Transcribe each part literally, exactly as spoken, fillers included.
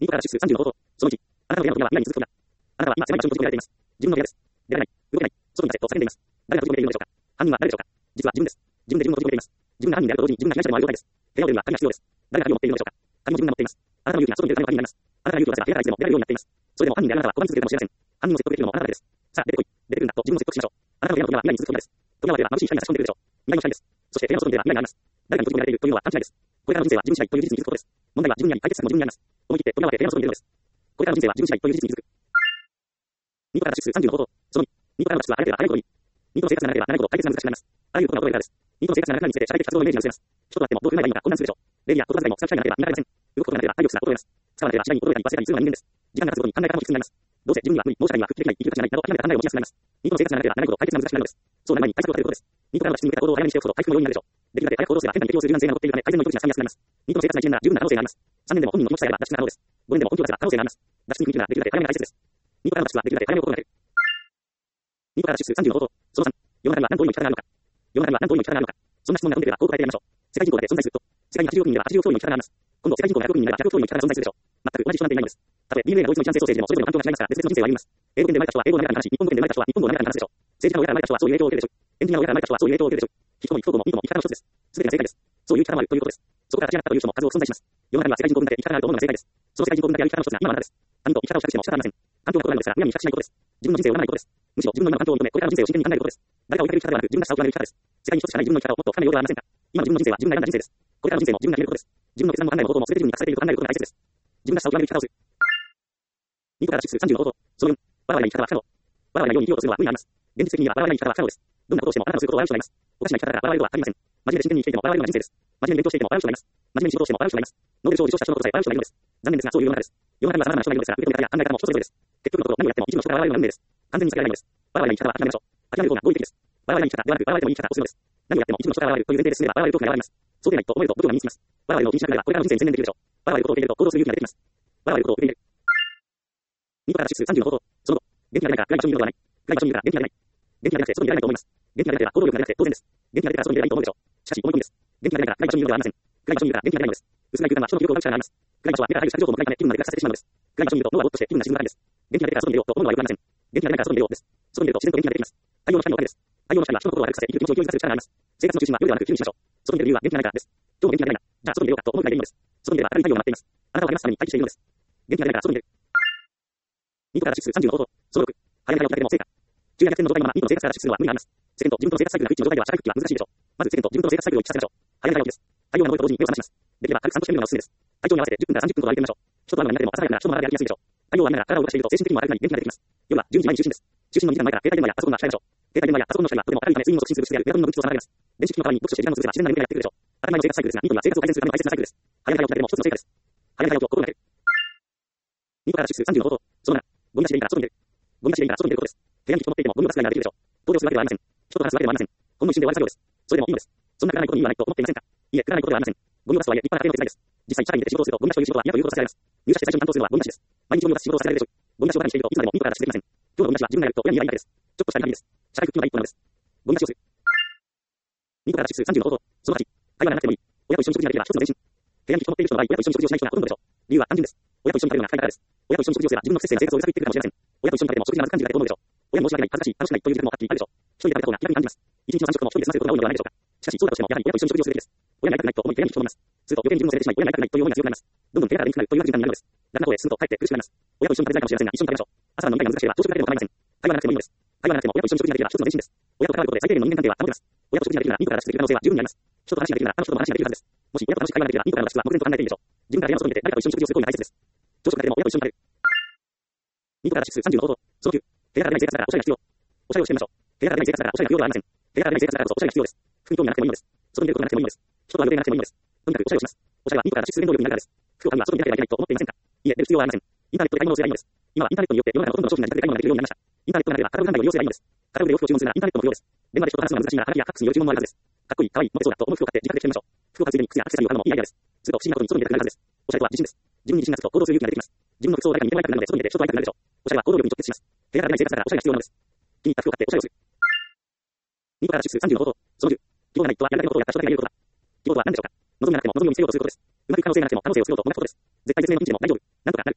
にこから出数さんじゅうの方法。そのいち、あなたの部屋の扉は未来に続く扉。あなたは今狭い場所に閉じ込められています。自分の部屋です。出られない。動けない。外に出せと叫んでいます。誰が閉じ込めているのでしょうか。犯人は誰でしょうか。実は自分です。自分で自分を閉じ込めています。自分が犯人であると同時に自分が被害者でもある状態です。部屋を出るには鍵が必要です。誰が鍵を持っているのでしょうか。鍵も自分が持っています。あなたの勇気が外に出るための鍵になります。あなたが勇気を出せば部屋からいつでも出られるようになっています。それでも犯人であるあなたは拒み続けるかもしれません。犯人を説得できるのもあなただけです。さあ、出てこい。出てくるんだと自分を説得しましょう。あなたの部屋の扉は未来に続く扉です。扉を開けば眩しい光が差し込んでいるでしょう。未来の光です。そして部屋の外に出れば未来があります。誰かに閉じ込められているというのは勘違いです。これからの人生は自分次第という事実に気づくことです。問題は自分にあり、解決策も自分にあります。思い切って扉を開けて部屋の外に出るのです。これからの人生は自分次第という事実に気づく。にこから脱出さんじゅうの方法。そのに、にこからの脱出はあらゆるあらゆることに。にこの生活がなければならないほど解決が難しくなります。あらゆることが覚えられたです。にこの生活がなくなるにつれて社会的活動のイメージが薄れます。人となってもどう振る舞えばいいのか混乱するでしょう。礼儀や言葉遣いも使う機会がなければ見られません。動くことがなければ体力すら衰えます。使わなければ次第に衰えたり忘れたりするのが人間です。時間が経つごとに考え方も低くなります。どうせ自分には無理、脳社会には復帰できない、生きる価値がないなど諦めた考えを持ちやすくなります。にこの生活がなければならないほど解決が難しくなるのです。そうなる前に対策を立てることです。にこからの脱出に向けた行動を早めにしておくほど回復も容易になるでしょう。できるだけ早く行動すれば変化に適応する柔軟性が残っているため改善の糸口がつかみやすくなります。にこの生活がいちねんなら十分な可能性があります。さんねんでも本人の気持ちさえあれば脱出が可能です。ごねんでも本気を出せば可能性があります。脱出に踏み切るならできるだけ早めが大切です。にこからの脱出はできるだけ早めのことがなる。にこから脱出さんじゅうの方法。そのさん、世の中には何通りの生き方があるのか。世の中には何通りの生き方があるのか。そんな質問が飛んでいればこう答えてやりましょう。世界人口だけ存在すると、世界にはちじゅうおく人いればはちじゅうおく通りの生き方があります。今度世界人口がひゃくおく人になればひゃくおく通りの生き方が存在するでしょう。全く同じ人なんていないのです。たとえ ディーエヌエー が同一の遺伝子性でもそれぞれの環境が違いますから別々の人生を歩みます。英語圏で生まれた人は英語の中で話し、日本語圏で生まれた人は日本語の中で話すでしょう。政治家の親から生まれた人はそういう影響を受けるでしょう。エンジニアの親から生まれた人はそういう影響を受けるでしょう。人も不幸もいいとも生き方の一つです。すべてが正解です。そういう生き方もあるということです。そこから立ち上がったという人も数多く存在します。世の中には世界人口分だけ生き方があると思うのが正解です。その世界人口分だけある生き方の一つが今のあなたです。他人と生き方を比較しても仕方ありません。環境が異なるのですから、むやみに比較しないことです。自分の人生を恨まないことです。むしろ自分の今の環境を認め、これからの人生を真剣に考えることです。誰かを追いかける生き方ではなく、自分が下を極める生き方です。世界に一つしかない自分の生き方をもっと深めようではありませんか。今の自分の人生は自分が選んだ人生です。これからの人生も自分が決めることです。自分の決断も考えも行動も全て自分に託されていると考えることが大切です。自分が下を極める生き方をする。にこから脱出さんじゅうの方法。そのよん、わらわれない生き方は不可能。わらわれないように生きようとするのは無理があります。現実的にはわらわれない生き方は不可能です。どんなことをしてもあなたのすることは悪くなります。おかしな生き方から笑われることはありません。真面目で真剣に生きていても笑われるのが人生です。真面目に勉強していても笑う人がいます。真面目に仕事をしても笑う人がいます。ノーベル賞を受賞した人のことさえ笑う人がいるのです。残念ですがそういう世の中です。世の中には様々な人がいるのですから、受け止め方や考え方も人それぞれです。結局のところ何をやっても一部の人が笑われるのが運命です。完全に避けられないのです。笑われない生き方は諦めましょう。諦める方が合理的です。笑われない生き方ではなく笑われてもいい生き方をするのです。何をやっても一部の人が笑われるという前提で進めば笑われる恐怖が和らぎます。そうでないと思えると度胸が身につきます。笑われるのを気にしなければこれからの人生に専念できるでしょう。笑われることを受け入れると行動する勇気が出てきます。笑われることを受け入れる。にこから脱出さんじゅうの方法。その後、元気が出ないから暗い場所にいるのではない。暗い場所にいるから元気が出ない。元気が出なくて外に出られないと思います。元気が出なければ行動力が出なくて当然です。元気が出たら外に出られないと思うでしょう。しかし思い込みです。元気が出ないから暗い場所にいるのではありません。暗い場所にいるから元気が出ないのです。薄暗い空間は人の記憶を奪う力があります。暗い場所は目から入る視覚情報も暗いため気分まで劣化させてしまうのです。暗い場所にいると脳はぼーっとして気分が沈むからです。元気が出たら外に出ようと思うのはよくありません。元気が出ないから外に出ようです。外に出ると自然と元気が出てきます。太陽の光のおかげです。太陽の光は人の心を明るくさせ、生きる気持ちを勢いづかせる力があります。生活の中心は夜ではなく昼にしましょう。外に出る理由は元気がないからです。今日も元気がないな。じゃあ外に出ようかと思うくらいでいいのです。外に出れば明るい太陽が待っています。あなたを励ますために待機しているのです。元気がないから外に出る。にこから脱出さんじゅうの方法。そのろく、早め早起きだけでも成果。昼夜逆転の状態のままにこの生活から脱出するのは無理があります。世間と自分との生活サイクルが不一致の状態では社会復帰は難しいでしょう。まず世間と自分との生活サイクルを一致させましょう。早め早起きです。太陽が昇ると同時に目を覚まします。できれば軽く散歩してみるのがおすすめです。体調に合わせてじゅっぷんからさんじゅっぷんほど歩いてみましょう。人と会うのが苦手でも朝早くなら人の周りが歩きやすいでしょう。太陽を浴びながら体を動かしていると精神的にも明るくなり元気が出てきます。夜はじゅうにじまえに就寝です。就寝のにじかんまえから携帯電話やパソコンが控えましょう。携帯電話やパソコンの光はとても明るいため睡眠を促進する物質であるメラトニンの分泌を妨げます。電子機器の代わりに読書して時間を潰せば自然な眠気がやってくるでしょう。当たり前の生活サイクルですが、ニートには生活を改善するための大切なサイクルです。早め早起きだけでも一つの成果です。早め早起きを心がける。にこから脱出さんじゅうの方法。そのなな、ゴミ出しでいいから外に出る。ゴミ出しでいいから外に出ることです。部屋に引きこもっていてもゴミを出すくらいならできるでしょう。投票するわけではありません。人と話すわけではありません。ほんの一瞬で終わる作業です。それでもいいのです。そんなくだらないことに言わないと思っていませんか。いいえ、くだらないことではありません。ゴミを出すとはいえ立派な家庭の手伝いです。実際社会に出て仕事をするとゴミ出しという仕事は嫌ということさせられます。入社して最初に担当するのはゴミ出しです。毎日ゴミを出す仕事をさせられるでしょう。ゴミ出しを何しているといつまでもにこから脱出できません。今日のゴミ出しは自分がやると親に言い合いたいです。ちょっとしたリハビリです。社会復帰の第一歩なのです。ゴミ出しをする。にこから脱出さんじゅうの方法。そのはち、会話がなくてもいい。親と一緒に食事ができれば一つの前進。部屋に引きこもっている人の場合、親と一緒に食事をしない人がほとんどでしょう。理由は単純です。親と一緒に食べるのが不快だからです。親と一緒に食事をすれば自分の不摂生な生活を揺さぶっていってくるかもしれません。親と一緒に食べても食事がまずく感じるだけと思うでしょう。親に申し訳ない、恥ずかしい、楽しくないという時間もはっきりあるでしょう。一人で食べた方が気楽に感じます。一日のさん食も一人で済ませることが多いのではないでしょうか。しかしそうだとしてもやはり親と一緒に食事をするべきです。親に会いたくないと思い部屋に引きこもります。すると余計に自分のせいでしまい親に会いたくないという思いが強くなります。どんどん部屋が電気になるという悪循環になるのです。楽な方へ進むとかえって苦しくなります。親と一緒に食べたいかもしれませんが一緒に食べましょう。朝晩の飲み会が難しければ朝食だけでも構いません。会話がなくてもいいのです。会話がなくても親と一緒に食事ができれば一つの前進です。親と関わることで最低限の人間関係は保てます。親と食事ができるならにこから脱出できる可能性は十分にあります。人と話ができるならあの人とも話ができるはずです。もし親と楽しく会話ができればにこからの脱出は目前と考えていいでしょう。自分から部屋の外に出て誰かと一緒に食事をする行為が大切です。朝食だけでも親と一緒に食べる。にこから脱出さんじゅうの方法。そのきゅう、部屋から出ない生活だからおしゃれが必要。おしゃれをしてみましょう。部屋から出ない生活だからおしゃれが不要ではありません。部屋から出ない生活だからこそおしゃれが必要です。服に興味がなくてもいいのです。外に出ることがなくてもいいのです。人とは予定がなくてもいいのです。とにかくおしゃれをします。おしゃれはにこから脱出する原動力になるからです。服を買うには外に出なければいけないと思っていませんか。いいえ、出る必要はありません。インターネットで買い物をすればいいのです。今はインターネットによって世の中のほとんどの商品が自宅で買い物ができるようになりました。インターネットがなければカタログ販売を利用すればいいのです。カタログで洋服を注文するならインターネットも不要です。電話で人と話すのが難しいならハガキやファックスによる注文もあるはずです。かっこいい、かわいい、モテそうだと思う服を買って自宅で着てみましょう。服を買うついでに靴やアクセサリーを買うのもいいアイデアです。すると不思議なことに外に出たくなるはずです。おしゃれとは自信です。自分に自信がつくと行動する勇気が出てきます。自分の服装を誰かに見てもらいたくなるので外に出て人と会いたくなるでしょう。おしゃれは行動力に直結します。部屋から出ない生活だからおしゃれが必要なのです。気に入った服を買っておしゃれをする。にこから脱出さんじゅうの方法。そのじゅう、希望がない人はやるだけのことをやった人だけが言えることだ。希望とは何でしょうか。望みがなくても望みを見せようとすることです。うまくいく可能性がなくても可能性を作ろうともがくことです。絶対絶命のピンチでも大丈夫。なんとかなると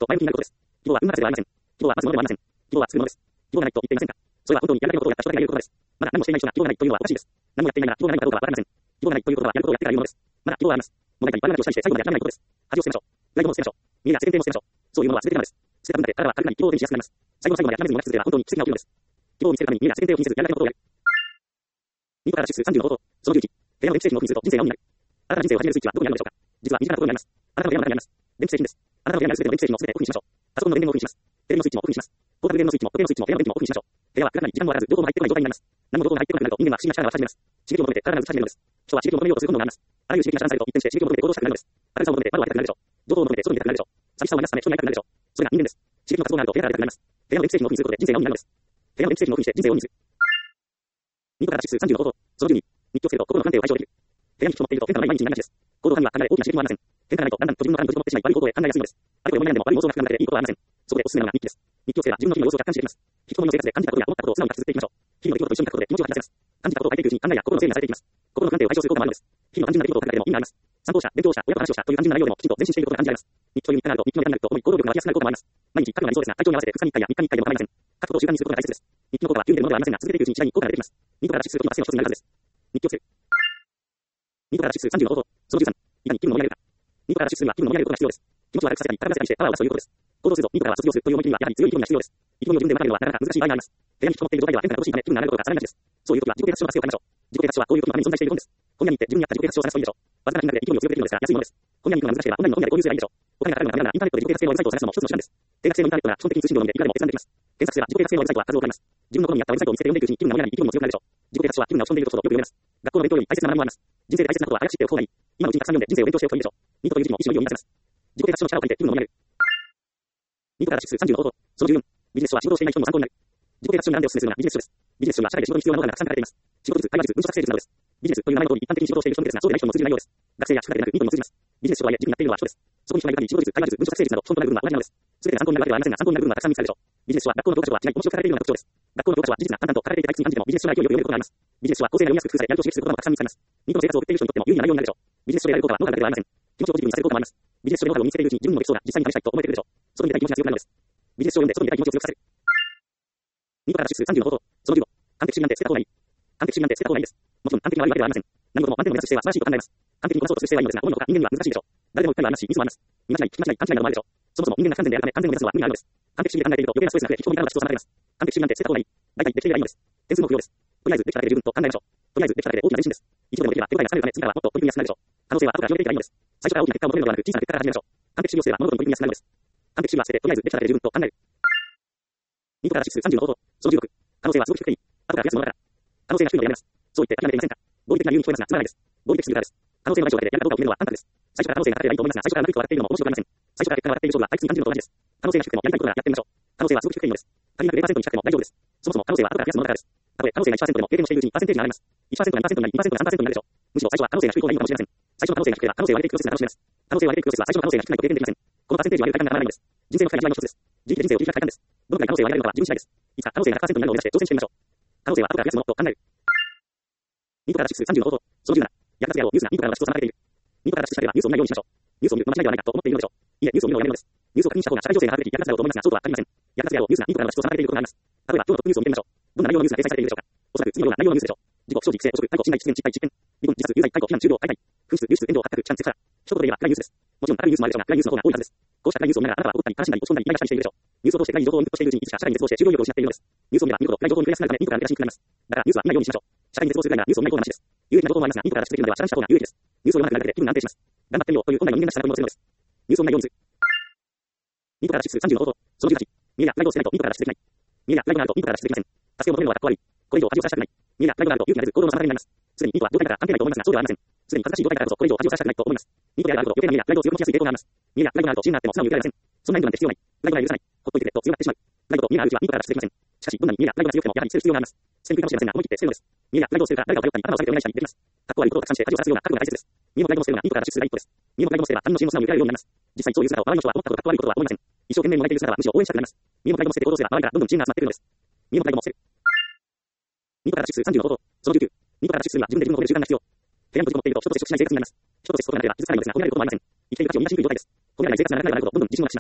と前向きになることです。希望は運任せではありません。希望は待つものでもありません。希望は作るものです。希望がないと言っていませんか。それは本当にやりたいことをやった人だけが言うことです。まだ何もしていない人が希望がないというのはおかしいです。何もやっていないなら希望がないかどうかはわかりません。希望がないということはやることをやってから言うものです。まだ希望があります。もがいたりバカな話をしたりして最後まで諦めないことです。恥を捨てましょう。プライドも捨てましょう。見えや世間体も捨てましょう。そういうものは捨ててなのです。捨てた分だけ体は軽くなり希望を手にしやすくなります。最後の最後まで諦めずにもがき続ければ本当に奇跡が起きるのです。希望を見つけるために見えや世間体を気にせずやりたいことをやる。ニコから脱出さんじゅうの方法。そのじゅういち。部屋の電気製品をオフにすると人生がオンになる。あなたが人生を始めるスイッチはどこにあるのでしょうか。実は身近なところにあります。あなたの部屋の中にあります。電気製品です。あなたの部屋にあるすべての電気製品をすべてオフにしましょう。パソコンの電源もオフにします。テレビのスイッチもオフにします。ポータブルゲームのスイッチも時計のスイッチも部屋の電気もオフにしましょう。部屋は暗くなり時間もあらず情報も入ってこない状態になります。何も情報も入ってこなくなると人間は不思議な力が始めます。刺激を求めて体が移し始めるのです。人は刺激を求めようとする本能があります。あらゆる刺激が遮断されると一転して刺激を求めて行動したくなるのです。明るさを求めて窓を開けたくなるでしょう。情報を求めて外に出たくなるでしょう。寂しさを流すため人に会いたくなるでしょう。それが人間です。刺激の活動があると部屋から出たくなります。部屋の電気製品をオフにすることで人生がオンになるのです。部屋の電気製品をオフにして人生をオンにする。ニコから脱出さんじゅうの方法。そのじゅうに。日記をつけると心の不安定を解消できる。部屋に引きこもっていると変化のない毎日になりがちです。行動範囲は考え大きな刺激もありません。変化がないとだんだんと自分の殻に閉じこもってしまい悪い行動へ考えやすいのです。あれこれ思い悩んでも悪い妄想が膨らんでいいことはありません。そこでおすすめなのが日記です。日記をつければ自分の日々の様子を客観視できます。引きこもりの生活で感じたことや思ったことを素直に書き綴っていきましょう。日々の出来事と一緒に書くことで気持ちを吐き出せます。感じたことを書いていくうちに考えや心の整理がされていきます。心の不安定を解消する効果もあるのです。日々の単純な出来事を書くだけでも意味があります。参考者、勉強者、親と話をしたという単純な内容でもきちんと前進していることが感じられます。日記という日課があると日記のネタになると思い行動力が湧きやすくなることもあります。毎日書くのが理想ですが体調に合わせてふつかにいっかいやみっかにいっかいでも構いません。書くことを習慣にすることが大切です。日記の効果は急に出るものではありませんが続けていくうちに次第に効果が出てきます。ニコから脱出すると今汗の一つになるはずです。日記をつける。ニコから脱出するさんじゅうの方法。そのじゅうさん。いかに気分を盛り上げるか。ニコから脱出するには気分を盛り上げることが必要です。気持ちを悪くさせたり体がせたりしてパワーを出すということです。行動するぞ、ニコからは卒業するという思い切りにはやはり強い意気込みが必要です。意気込みを自分でまとめるのはなかなか難しい場合があります。部屋に引きこもっている状態では変化が乏しいため気分が上がることがさらに大事です。そういう時は自己啓発書を活用しましょう。自己啓発書はこういう時のために存在している本です。本屋に行って自分に合った自己啓発書を探すといいでしょう。わずかな金額で意気込みを強めているのですが安いものです。本屋に行くのが難しければオンラインの本屋で購入すればいいでしょう。お金がかかるのが大変ならインターネットで自己啓発性のウェブサイトを探すのも一つの手段です。定額制のインターネットが基本的に通信量のみでいくらでも閲覧できます。検索すれば自己啓発性のウェブサイトは数多くあります。自分の好みに合ったウェブサイトを見つけて読んでいくうちに気分が盛り上がり意気込みも強くなるでしょう。自己啓発書は気分が落ち込んでいる時ほどよく読めます。学校の勉強より大切な学びもあります。人生で大切なことは早く知っておく方がいい。今のうちにたくさん読んで人生を勉強しておくといいでしょう。ニコという字も意志の意を生み出せます。自己啓発書の力を借りて気分を盛り上げる。ニコから脱出さんじゅうの方法。そのじゅうよん。ビジネス書は仕事をしていない人も参考になる。自己啓発書に何でおすすめするのがビジネス書です。ビジネス書には社内で仕事に必要なものがたくさん書かれています。仕事術、会話術、文書作成術などです。ビジネスという名前の通り一般的に仕事をしている人ですが、そうでない人も通じる内容です。学生や主婦だけでなくニコにも通じます。ビジネス書とはいえ自分になっているのは人です。そこに人がいる限り仕事術、会話術、文書作成術など本当の部分は同じなのです。すべて参考になるわけではありませんが参考になる部分はたくさん見つかるでしょう。ビジネス書は学校の教科書とは違い面白く書かれているような特徴です。学校の教科書は事実が淡々と書かれていて退屈に感じてもビジネス書の内容を読めることがあります。ビジネス書は構成が読みやすく工夫されやりとを刺激することもたくさん見つかります。ニコの生活を送っている人にとっても有意義な内容になるでしょう。ビジネス書で得られる効果はノウハウだけではありません。気持ちをポジティブにさせる効果もあります。ビジネス書でノウハウを見つけているうちに自分のできそうな実際に試したいと思えてくるでしょう。外に出たい気持ちが強くなるのです。ビジネス書を読んで外に出たい気持ちを強くさせる。ニコから脱出さんじゅうの方法。そのじゅうご。完璧主義なんて捨てた方がいい。完璧主義なんて捨てた方がいいです。もちろん完璧が悪いわけではありません。何事も満点を目指す姿勢は素晴らしいと考えます。完璧にこなそうとする姿勢はいいのですが、思いのほか人間には難しいでしょう。誰でも一回はありますし、ミスもあります。見間違い、聞き間違い、勘違いなどもあるでしょう。そもそも人間が不完全であるため完全を目指すのは無理があるのです。完璧主義で考えていると余計なストレスが増え、引き込みからが必要となっています。完璧主義なんて捨てた方がいい。大体できていればいいのです。点数も不要です。とりあえずできただけで十分と考えましょう。とりあえずできただけで大きな前進です。一度でもできれば手応えが冷めるため次からはもっと取り組みやすくなるでしょう。可能性は後から広げていけばいいのです。最初から大きな結果を求めるのではなく小さな結果から始めましょう。完璧主義をすれば物事に取り組みやすくなるのです。完璧主義は捨ててとりあえずできただけで十分と考える。ニコから脱出さんじゅうの方法。そのじゅうろく。可能性はすごく低い。後から増やすものだから。可能性が低いのでやめます。そう言って諦めていませんか。合理的な理由に聞こえますがつまらないです。合理的すぎるからです。可能性のない状態でやるかどうかを決めるのはあなたです。最初から可能性が高ければいいと思いますが最初から悪いと笑っているのも面白くありません。最初から結果が分かっている勝負は退屈に感じるのと同じです。可能性が低くてもやりたいことならやってみましょう。可能性はすごく低いのです。仮にゼロパーセントに近くても大丈夫です。そもそも可能性は後から増やすものだからです。たとえ可能性がいちパーセントでも経験をしているうちにパーセンテージが上がります。いちパーセントがにパーセントになりにパーセントがさんパーセントになるでしょう。むしろ最初は可能性が低い方がいいかもしれません。最初の可能性が低ければ可能性を上げていくプロセスが楽しめます。可能性を上げていくプロセスは最初の可能性が低くないと経験できません。このパーセンテージを上げる体感が上がらないのです。人生の深い味わいの一つです。自力で人生を切り開く体感です。どのくらい可能性を上げられるのかは自分次第です。いつか可能性がひゃくパーセントになるのを目指して挑戦してみましょう。可能性は後から増やすものと考える。ニコから脱出さんじゅうの方法。そのじゅうなな。やり方やろうニュースがニコからの脱出を妨げている。ニコから脱出したければニュースを見ないようにしましょう。ニュースを見るの間違いではないかと思っているのでしょう。いいえ、ニュースを見るのをやめるのです。ニュースを確認した方が社会情勢が把握できやり方だろうと思いますがそうとは限りません。やり方やろうニュースがニコからの脱出を妨げていることがあります。例えば今日のトップニュースを見てみましょう。どんな内容のニュースが掲載されているでしょうか。おそらく次のような内容のニュースでしょう。自己不祥事、育成、汚職、逮捕、信頼、実現、失敗、実験、離婚、自殺、有罪、逮捕、非難、中道、解体、紛失、流出、炎上、発覚、チャンス、セクハラ。一言で言えば暗いニュースです。もちろん明るいニュースもあるでしょうが暗いニュースの方が多いはずです。こうした暗いニュースを見ながらあなたは怒ったり悲しんだり落ち込んだりイライラしたりしているでしょう。ニュースを通して暗い情報をインプットしているうちにいつしか社会に絶望して就労力を失っているのです。ニュースを見れば見るほど暗い情報に触れやすくなるためインプットが出しにくくなります。だからニュースは見ないようにしましょう。社会に絶望するぐらいなニュースを見ない方がマシです。有益な情報もありますがインプットが出しているのでは遮断した方が有益です。ニュースを読まなくなるだけで気分が安定します。頑張ってみようという本来の人間らしさがこのをするのです。ニュースを見ないようにする。ニコから脱出さんじゅうの方法。そのじゅうはち。見えやプライドを捨てないとニコから脱出できない。見えやプライドがあるとニコから脱出できません。助けを求めるのはかっこ悪い。これ以上恥をさらしたくない。見えやプライドがあると勇気が出ず行動の妨げになります。すでにニコは状態から関係ないと思いますがそうではありません。すでに恥ずかしい状態だからこそこれ以上恥をさらしたくないと思います。ニコであるほど余計な見えやプライドを強めしやすい傾向があります。見えやプライドがあると自信があっても素直に受けられません。そんな意図なんて必要ない。プライドが許さない。ほっといてくれと強がってしまう。プライドと見えがあるうちはニコから脱出できません。しかしどんなに見えやプライドが強くてもやはり捨てる必要があります。捨てるかもしれませんが思い切って捨てるのです。見えやプライドを捨てるか誰かを頼ったり頭を下げてお願いしたりできます。かっこ悪いことをたくさんして恥をさらすような覚悟が大切です。見えのプライドを捨てるのがニコから脱出する第一歩です。見えのプライドを捨てれば他人の支援も素直に受けられるようになります。実際そういう姿を周りの人は思ったことかっこ悪いことは思いません。一生懸命もがいている姿はむしろ応援したくなります。見えのプライドも捨てて行動すれば周りからどんどん支援が集まってくるのです。見えのプライドも捨てる。ニコから脱出さんじゅうの方法。そのじゅうきゅう。ニコから脱出するには自分で自分を褒める習慣が必要。部屋に閉じこもっていると人と接触しない生活になります。人と接触することがなければ気づかないのですが褒められることもありません。生きている価値をみんなしにくい状態です。褒められない生活が長くなればなるほどどんどん自信をなくします。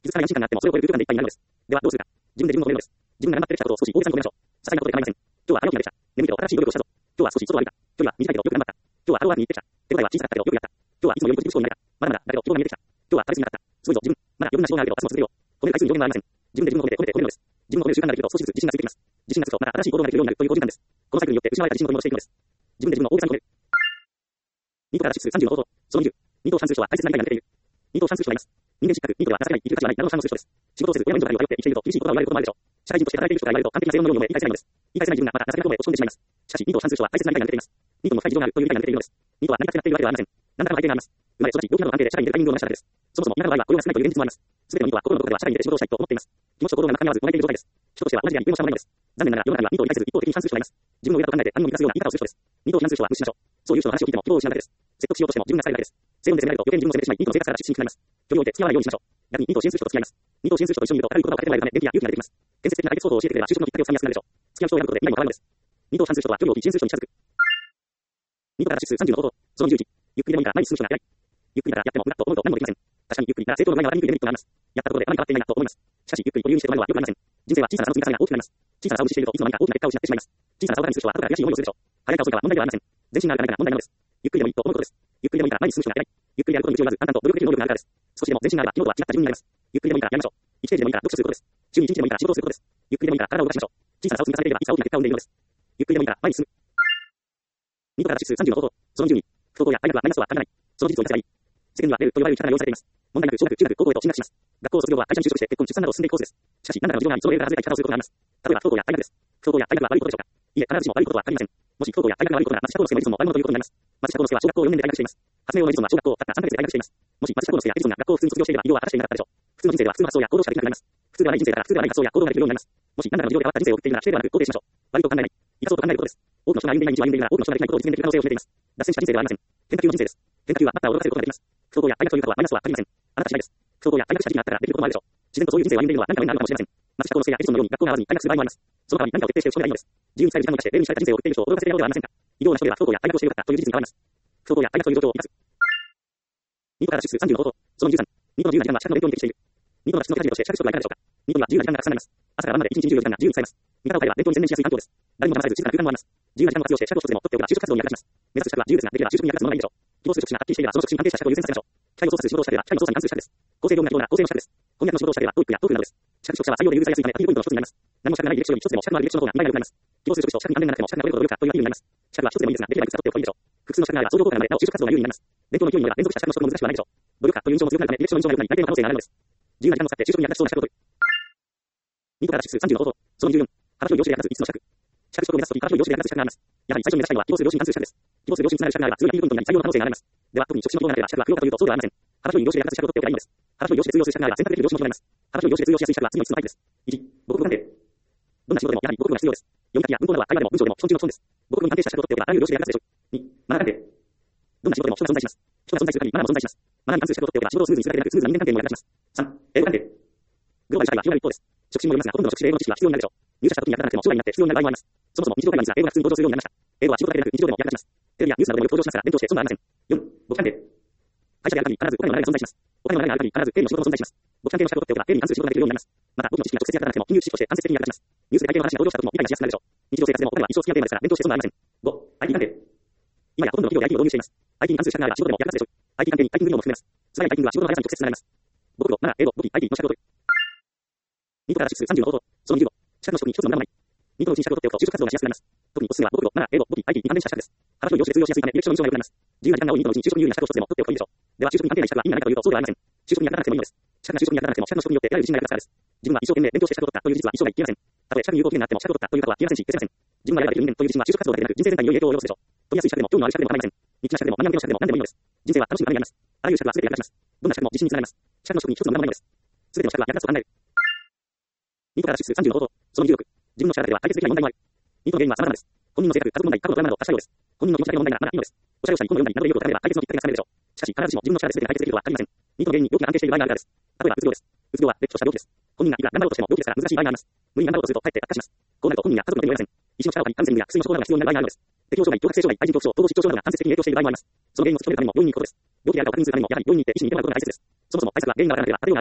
傷つかない安心感があっても、それを超える空間でいっぱいになるのです。では、どうするか。自分で自分を止めるのです。自分が頑張ってきたことを少し大げさに止めましょう。些細なことで構いません。今日は早起きができた。眠いけど新しい努力をしたぞ。今日は少し外を歩いた。距離は短いけどよく頑張った。今日はハローワークに行ってきた。手応えは小さかったけどよくやった。今日はいつもよりポジティブ思考になれた。まだまだだけど希望が見えてきた。今日は食べ過ぎなかった。すごいぞ、自分。まだ余分な思考があるけど、明日も続けよう。褒める回数に上限はありません。自分で自分を褒めて褒めて褒めるのです。自分を褒める習慣ができると少しずつ自信がついてきます。自信がつくとまた新しい行動ができるようになるという好循環です。このサイクルによって失われた自信を取り戻していくのです。自分で自分を大げさに褒める。ニートから指数さんじゅうの方法。そのにじゅう。ニートを算数書は大切な理解が抜けている。ニートを算数書がいます。人間失格、ニートは情けない、生きる価値はない、などの算数書です。仕事をせず、親の状態を頼って生きていると厳しい言葉を言われることもあるでしょう。社会人として働いている人から言われると完璧な正論のように思え、言い返せないのです。言い返せない自分がまた情けないことへ落ち込んでしまいます。しかし、ニートを算数書は大切な理解が抜けています。ニートの深い事情があるという理解が抜けているのです。ニートは何かしらっているわけではありません。何らかの背景があります。生まれ育ち、病気などの関係で社会に出るタイミングを逃しただけです。そもそも田舎の場合は雇用が少ないという現実もあります。すべてのニートは心のどこかでは社会に出て仕事をしたいと思っています。気持ちと行動が中身合わずもがいている状態です。人としては同じように上も下もないのです。残念ながら世の中にはニートを理解せず一方的に算数書がいます。自分の上だと考えて他人を満たすような言い方をする人です。ニートを算数書は無視しましょう。そういう人の話を聞いても希望を失うだけです。説得しようとしても自分が疲れるだけです。正論で責められると余計に自分を責めてしまい、ニートの生活から失神になります。距離を置いて付き合わないようにしましょう。逆にニートを支援する人と付き合います。ニートを支援する人と一緒にいるとあらゆる言葉をかけてもらえるため元気や勇気が出てきます。建設的な解決方法を教えてくれれば就職のきっかけをつかみやすくなるでしょう。付き合う人を選ぶことで未来も変わるのです。ニートを算数する人は距離を置き支援する人に近づく。ニートから指数さんじゅうの方法。そのにじゅういち。ゆっくりでもいいから毎日進む人が偉い。ゆっくりだからやっても無駄と思うと何もできません。確かにゆっくりなら成長の具合が悪いというデメリットがあります。やったところであまり変わっていないなと思います。しかしゆっくりというにしてもらうのはよくありません。人生は小さな差の積み重ねが大きくなります。小さな差を無視しているといつの間にか大きな結果を失ってしまいます。小さな差を加減する人は後から悔しい思いをするでしょう。早いか遅いかは問題ではありません。前進があるかないかが問題なのです。ゆっくりでもいいと思うことです。ゆっくりでもいいから毎日進む人が偉い。ゆっくりやることに道を言わず淡々と努力できる能力があるからです。少しでも前進があれば昨日とは違った自分になります。ゆっくりでもいいからやりましょう。いちページでもいいから読書することです。週にいちにちでもいいから仕事をすることです。ゆっくりでもいいから体を動かしましょう。小さな差を積み重ねていればいつか大きな結果を生んでいるのです。ゆっくりでもいいから前に進む。ニートから指数さんじゅうの方法。そのにじゅうに。不登校や大学はマイナスとは限らない。その事実を言い出せばいい。世間にはレールと呼ばれる力が用意されています。問題なく小学、中学、高校へと進学します。学校を卒業後は会社に就職して結婚、出産などを進んでいくコースです。しかし何らかの事情があり、そのレールから外れた生き方をすることがあります。例えば不登校や大学です。不登校や大学は悪いことでしょうか。いえ、必ずしも悪いことは限りません。もし不登校や大学が悪いことなら、松下幸之助もエジソンも悪者ということになります。松下幸之助は小学校よねんで退学しています。発明王のエジソンは小学校たったさんかげつで退学しています。もし松下幸之助やエジソンが学校を普通に卒業していれば医療は果たしていなかったでしょう。普通の人生では普通の発想や行動しかできなくなります。普通ではない人生だから普通ではない発想や行動ができるようになります。もし何らかの事情で変わった人生を送っているなら、否定ではなく肯定しましょう。悪いと考えない。生かそうと考えることです。多くの人が歩んでいない道を歩んでいるなら、多くの人ができないことを実現できる可能性を秘めています。脱線した人生ではありません。変化球の人生です。変化球はバッターを驚かせることができます。不登校や大学という方はマイナスとは限りません。あなた次第です。不登校や大学した時期があったらできることもあるでしょう。自然とそういう人生を歩んでいるのは何かの縁があるかもしれません。松下幸之助やエジソンのように学校が合わずに退学する場合もあります。その代わり何かを徹底して打ち込めばいいのです。自由に使える時間を生かしてレールにした人生を送っている人を驚かせているのではありませんか。異様な人では不登校や大学をしているかという事実に変わります。不登校や大学という状況を生かす。ニートから指数さんじゅうの方法。そのにじゅうさん。ニートの自由な時間は資格の勉強に適している。ニートの質の高いとして資格取得はいかがでしょうか。ニートには自由な時間がたくさんあります。朝から晩までいちにちにじゅうよじかんが自由に使えます。見方を変えれば勉強に専念しやすい環境です。誰も邪魔されず静かな空間もあります。自由な時間を活用して資格を一つでも取っておけば就職活動に役立ちます。目指す資格は自由ですが、できれば就職に役立つものがいいでしょう。希望する職種がはっきりしていればその職種に関係した資格を優先させましょう。機械を操作する仕事をしたければ機械の操作に関する資格です。構成業務が必要なら構成の資格です。翻訳の仕事をしたければトーイックやトーフルなどです。資格取得者は採用で優遇されやすいためアピールポイントの一つになります。何も資格がない履歴書より一つでも資格のある履歴書の方が見栄えが良くなります。希望する職種と資格に関連がなくても資格が取れることを努力かというアピールになります。資格は一つでもいいですが、できればいくつか取っておくといいでしょう。複数の資格があれば相乗効果が生まれ、なお就職活動が有利になります。勉強の勢いによれば連続した資格の取得も難しくはないでしょう。努力家という印象も強くなるため、履歴書の印象が良くなり、内定の可能性があるのです。自由な時間を使って就職に役立ちそうな資格を取る。ニートから指数さんじゅうの方法。そのにじゅうよん。幅広い業種で役立ついつつの資格。資格取得を目指すとき、幅広い業種で役立つ資格があります。やはり最初に目指したいのは希望する業種に関する資格です。希望する業種につながる資格があれば、通学ポイントになり採用の可能性があります。では、特に職種の方がなければ資格は不要かというと、そうではありません。幅広い業種で役立つ資格を取っておけばいいのです。幅広い業種で通用する資格があれば、選択できる業種の方があります。幅広い業種で通用しやすい資格は次のいつつのタイプです。いち、母国語鑑定。どんな仕事でもやはり母国語が必要です。読み書きや文法などは会話でも文章でも基本中の基本です。母国語に関係した資格を取っておけば、あらゆる業種で役立つでしょう。に、マナー鑑定。どんな仕事でも人が存在します。人が存在する限りマナーも存在します。マナーに関する資格を取っておけば仕事をスムーズにするだけでなく、スムーズな人間関係にも役立ちます。さん、英語鑑定。グローバル社会は広がる一方です。職種にもよりますが、ほとんどの職種で英語の知識は必要になるでしょう。入社した時に役立たなくても将来になって必要になる場合もあります。そもそも日常会話にすら英語が普通に登場するようになりました。英語は仕事だけでなく日常でも役立ちます。テレビやニュースなどでもよく登場しますが、勉強して損はありません。よん、簿記鑑定。会社である限り必ずお金の流れが存在します。お金の流れがある限り必ず経理の仕事も存在します。簿記鑑定の資格を取っておけば経理に関する仕事ができるようになります。また、簿記の知識が直接役立たなくても金融知識として間接的に役立ちます。ニュースで会計の話が登場した時も理解がしやすくなるでしょう。日常生活でもお金は一生付き合うテーマですから勉強して損はありません。ご、アイティー 鑑定。今やほとんどの企業で アイティー を導入しています。アイティー に関する資格があれば仕事でも役立つでしょう。アイティー 鑑定にタイピング業も含めます。素早いタイピングは仕事の速さに直接つながります。母国語、マナー、英語、簿記、アイティー の資格を取る。ニートから指数さんじゅうの方法。そのにじゅうご。資格の職に一つの無駄もない。ニートのうちに資格を取っておくと就職活動がしやすくなります。特におすすめは母国語、マナー、英語、簿記、アイティー に関連した資格です。幅広い業種で通用しやすいため、履歴書の印象が良くなります。自由な時間が多いニートのうちに就職に有利な資格を一つでも取っておくといいでしょう。では、就職に関係ない資格は意味がないかというと、そうではありません。就職に役立たなくてもいいのです。資格が就職に役立たなくても、資格の取得によって得られる自信が役立つからです。自分は一生懸命勉強して資格を取ったという事実は一生涯消えません。たとえ資格に有効期限があっても資格を取ったという方は消えませんし、消せません。自分がやればできる人間という自信は就職活動だけでなく、人生全体に良い影響を及ぼすでしょう。取りやすい資格でも、興味のある資格でも構いません。ニッチな資格でも、マニュアルの資格でも何でもいいのです。人生は楽しむためにあります。あらゆる資格は全て役立ちます。どんな資格も自信につながります。資格の職に一つの無駄もないのです。全ての資格は役立つと考える。ニートから指数さんじゅうの方法。そのにじゅうろく。自分の力では解決できない問題もある。ニートの原因は様々です。本人の性格、家族問題、過去のトラウマなど多種多様です。本人の気持ちだけの問題がまだいいのです。おしゃれをしたり、本を読んだりなどでいいことを考えれば解決のきっかけがつかめるでしょう。しかし、必ずしも自分の力で全て解決できるとは限りません。ニートの原因に病気が関係している場合があるからです。例えば、うつ病です。うつ病は別途した病気です。本人がいくら頑張ろうとしても病気ですから難しい場合があります。無理に頑張ろうとするとかえって悪化します。こうなると本人や家族の手に負えません。医師の力を借り、カウンセリングや薬の処方などが必要になる場合があるのです。適応障害、強迫性障害、愛人恐怖症、統合失調症などが間接的に影響している場合もあります。その原因を突き止めるためにも病院に行くことです。病気であるかを確認するためにもやはり病院に行って医師に見てもらうことが大切です。そもそも対策は原因がわからなければ立てようがありません。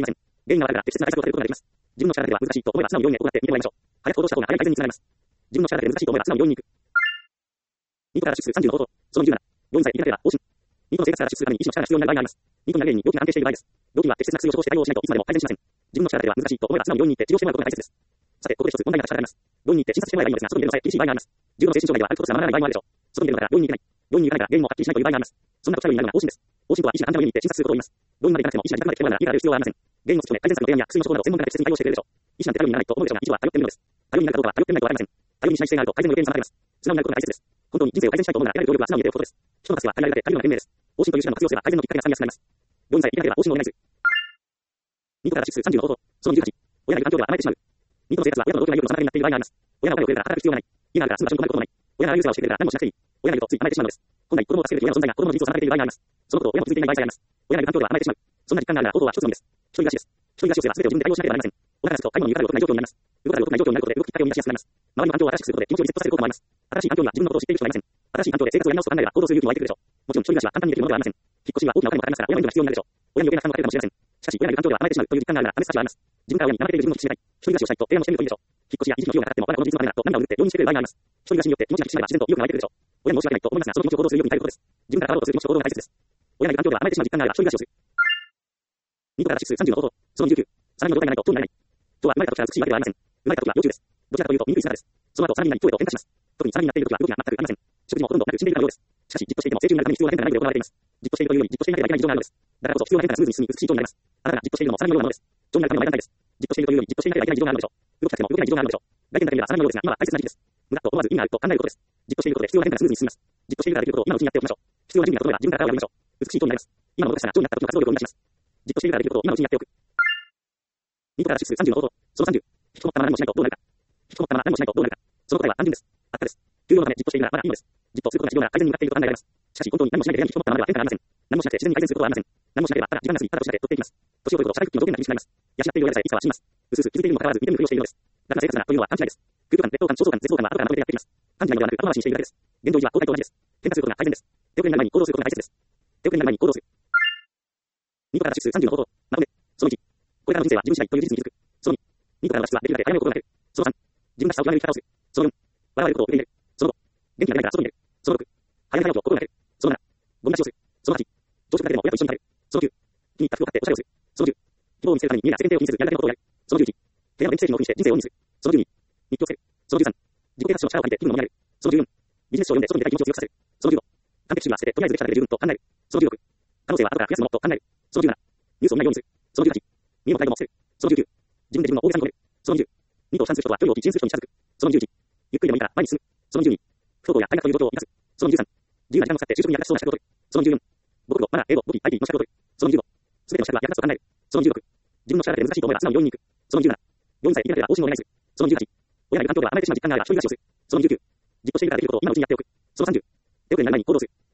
原因がわかるから適切な対策を立てることができます。自分の力では難しいと思えば素直に病院へ行ってみてもらいましょう。早く行動した方が早い改善につながります。自分の力で難しいと思えば素直に病院に行く。ニートから脱出するさんじゅうの方法。そのにじゅうなな。病院さえ行けなければ往診。ニートの生活から脱出するために医師の力が必要になる場合があります。ニートの原因に病気が安定している場合です。病気には適切な薬を処方して対応しないといつまでも改善しません。自分の力では難しいと思えば素直に病院に行って治療してもらうことが大切です。さて、ここで一つ問題が立ちはだかります。病院に行って診察してもらえばいいのですが、外に出るのさえ厳しい場合があります。自分の精神障害ではあることすら守らない場合もあるでしょう。外に出るのから病院に行けない。病院に行かないから原因もはっきりしないという場合があります。そんなこと頼りになるのが往診です。往診とは医師が患者の家に行って診察することを言います。病院まで行かなくても医師が自宅まで来てもらうなら家がある必要はありません。原因を突き止め改善策の提案や薬の処方など専門家が適切に対応してくれるでしょう。医師なんて頼りにならないと思うでしょうが、医師は頼ってみるのです。頼りになるかどうかは頼ってみないとわかりません。頼りにしない姿勢があると改善の予定に妨げます。素直になることが大切です。本当に人生を改善したいと思うなら得られる努力は素直に出ることです。人の助けは限られるだけ足りるような天命です。往診という手段を活用すれば改善のきっかけがつかみやすくなります。病院さえ行けなければ往診もお願いする。ニートから脱出するさんじゅうの方法。そのにじゅうはち。親がいる環境では甘えてしまう。ニートの生活は親の同居がいることの妨げになっている場合があります。親がお金をくれるから働く必要がない。家があるから住む場所に困ることもない。親がああいう世話をしてくれるから何もしなくていい。親がいるとつい甘えてしまうのです。本来子供を助ける親の存在が子供の自立を妨げている場合があります。そのことを親も気づいていない場合があります。親がいる環境では甘えてしまう。そんな実感があるなら行動は一つのみです。一人暮らしです。一人暮らしをすれば全てを自分で対応しなければなりません。お腹が空くと買い物に行かざるを得ない状況になります。動かざるを得ない状況になることで動くきっかけを見出しやすくなります。周りの環境を新しくすることで気持ちをリセットさせることもあります。新しい環境には自分のことを知っている人がいません。新しい環境で生活をやり直すと考えれば行動する勇気も湧いてくるでしょう。もちろん一人暮らしは簡単にできるものではありません。引っ越しには大きなお金もかかりますから親の援助が必要になるでしょう。親に余計な負担もかけるかもしれません。しかし親がいる環境では甘えてしまうという実感があるなら試す価値はあります。自分から親に甘えている自分を引き締めたい。一人暮らしをしたいと提案をしてみるといいでしょう。引っ越しや維持の費用がかかっても我がこの自立のためだと涙を塗って容認してくれる場合があります。一人暮らしによって気持ちが引き締まれば自然と意欲が湧いてくるでしょう。親に申し訳ないと思いますが、その気持ちを行動するように変えることです。自分から変わろうとする気持ちと行動が大切です。親がいる環境では甘えてしまう実感があれば一人暮らしをする。ニートから脱出するさんじゅうの方法。そのにじゅうきゅう。さらにの状態がないと今日になれない。人は生まれた時から美しいわけではありません。生まれた時は幼虫です。どちらかというと醜い姿です。その後さらになり今日へと変化します。特にさらになっている時は動きが全くありません。食事もほとんどなく死んでいるかのようです。しかしじっとしていても成虫になるために必要な変化がないので行われています。じっとしているというよりじっとしていなければいけない事情があるのです。だからこそ必要な変化がスムーズに進み美しい人になります。あなたがじっとしているのもさらにのようなものです。人になるための前段階です。じっとしているというよりじっとしていなければいけない事情があるのでしょう。動きたくても動けない事情があるのでしょう。外見だけ見ればさらにのようですが、今は大切な時期です。無駄と思わず意味があると考えることです。じっとしていることで必要な変化がスムーズに進みます。じっとしているからできることを今のうちにやっておきましょう。必要な準備が整えば自分から体をやりましょう。美しい人になります。今のもどかしさが蝶になった時の活動力を生み出します。じっとしているからできることを今のうちにやっておく。ニートから脱出するさんじゅうの方法。そのさんじゅう。引きこもったまま何もしないとどうなるか。引きこもったまま何もしないとどうなるか。その答えは単純です。悪化です。休養のためじっとしているならまだいいのです。じっとすることが必要なら改善に向かっていると考えられます。しかし本当に何もしないで部屋に引きこもったままでは変化がありません。何もしなくて自然に改善することはありません。何もしなければただ時間が過ぎ、ただ失って太っていきます。年を取ると社会復帰の条件が厳しくなります。養っている親さえいつかは死にます。うすうす気づいているにもかかわらず見て見ぬふりをしているのです。楽な生活だなというのは勘違いです。空腹感、劣等感、焦燥感、絶望感は後からまとめてやってきます。感じないのではなく後回しにしているだけです。現状維持は後退と同じです。変化することが改善です。手遅れになる前に行動することが大切です。手遅れになる前に行動する。ニートから脱出するさんじゅうの方法。まとめ。そのいち。これからの人生は自分次第という事実に気づく。そのに。ニートからの脱出はできるだけ早めることができる。そのさん。自分らしさを極める生き方をする。そのよん。笑われることを受け入れる。そのご。元気が出ないから外に出る。そのろく。早め早起きを心がける。そのなな。ゴミ出しをする。そのはち。常識だけでも親と一緒に食べる。そのきゅう。気に入った服を買っておしゃれをする。そのじゅう。希望を見つけるために家や世間体を気にせずやるだけのことをやる。そのじゅういち。部屋の電気製品をオフにして人生をオンにする。そのじゅうに。日記をつける。そのじゅうさん。自己啓発書の力を借りて気分のみなれる。そのじゅうよん。ビジネス書を読んで外に出たい気持ちを強くさせる。そのじゅうご。完璧主義は捨ててとりあえずできただけで十分と考える。そのじゅうろく。可能性は後から増やすものと考える。そのじゅうなな。ニュースを見ないようにする。そのじゅうはち。身をも態度も捨てる。そのじゅうきゅう。自分で自分の大げさに止める。そのにじゅう。ニートを下する人とは距離を置き支援する人に近づく。そのにじゅういち。ゆっくりでもいいから前に進む。そのにじゅうに。不登校や退学という状況を満たす。そのにじゅうさん。自由な時間を使って就職に役立ちそうな資格を取る。そのにじゅうよん。母国語、マナー、英語、簿記、アイティー の資格を取る。そのにじゅうご。すべての資格は役立つと考える。そのにじゅうろく。自分の力で難しいと思えば素直に病院に行く。そのにじゅうなな。病院さえ行けなければ往診をお願いする。そのにじゅうはち。親がいる環境では甘えてしまう実感があれば一人暮らしをする。そのにじゅうきゅう。自己しているからできることを今のうちにやっておく。そのさんじゅう。手遅れになる前に行動する。